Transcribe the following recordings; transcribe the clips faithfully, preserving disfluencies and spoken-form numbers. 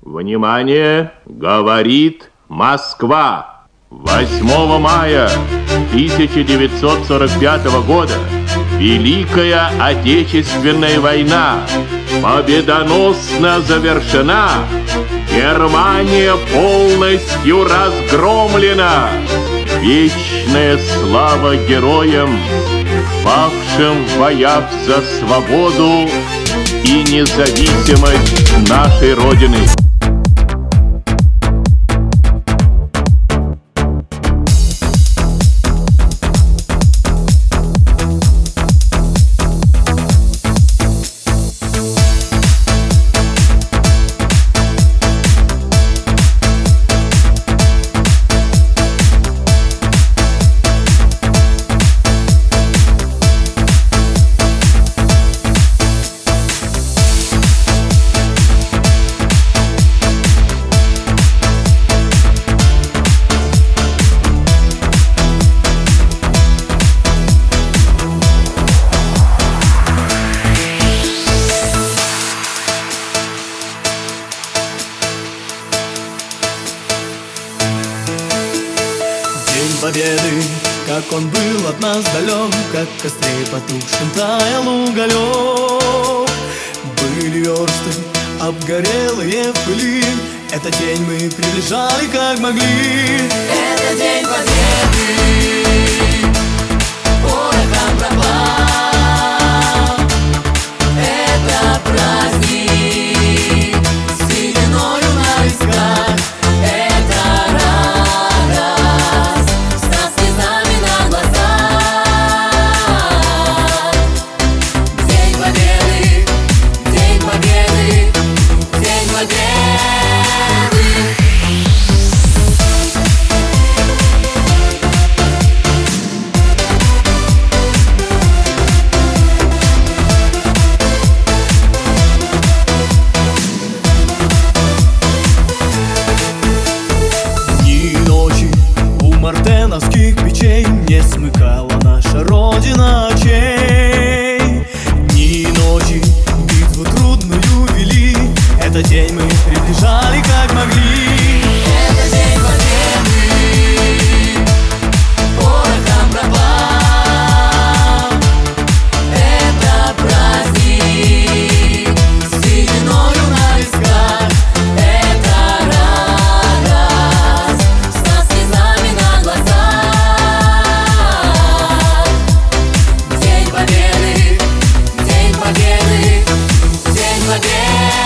Внимание! Говорит Москва! восьмого мая тысяча девятьсот сорок пятого года Великая Отечественная война победоносно завершена. Германия полностью разгромлена. Вечная слава героям, павшим в боях за свободу и независимость нашей Родины. День победы, как он был от нас далек, как в костре потухшим таял уголек. Были версты, обгорелые в пыли, этот день мы приближали как могли. Это день победы, порохом пропал. Это праздник с сединою на висках. Это радость со слезами на глазах. День победы, день победы, день победы. Мартеновских печей не смыкала наша Родина очей. Дни и ночи битву трудную вели, этот день мы приближали как могли. Это день победы, порохом пропал. Это праздник с сединою на висках. Это радость со слезами на глазах. День победы, день победы, день победы.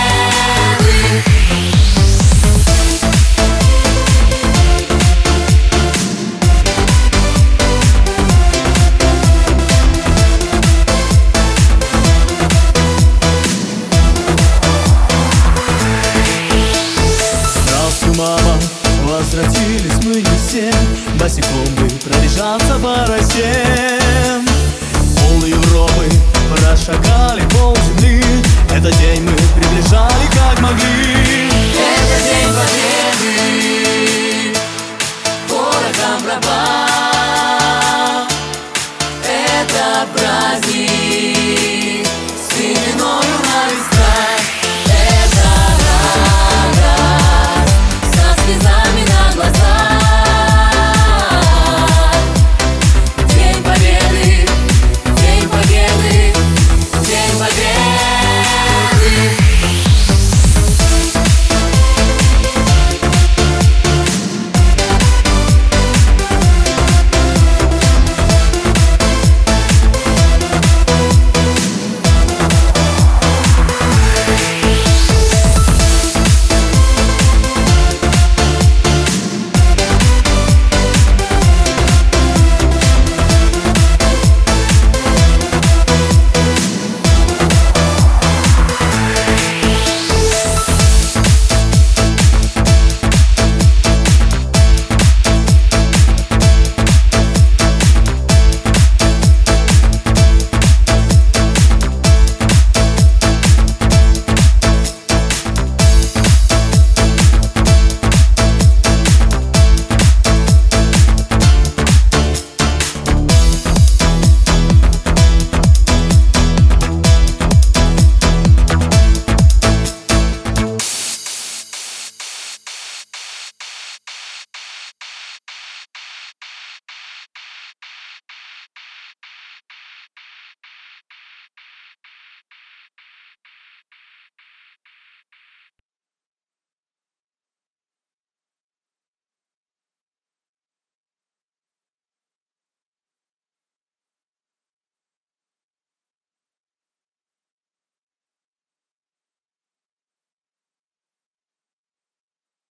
Здравствуй, мама, возвратились мы не все, босиком бы пробежаться по росе. Пол Европы прошагали пол земли, этот день мы приближали как могли.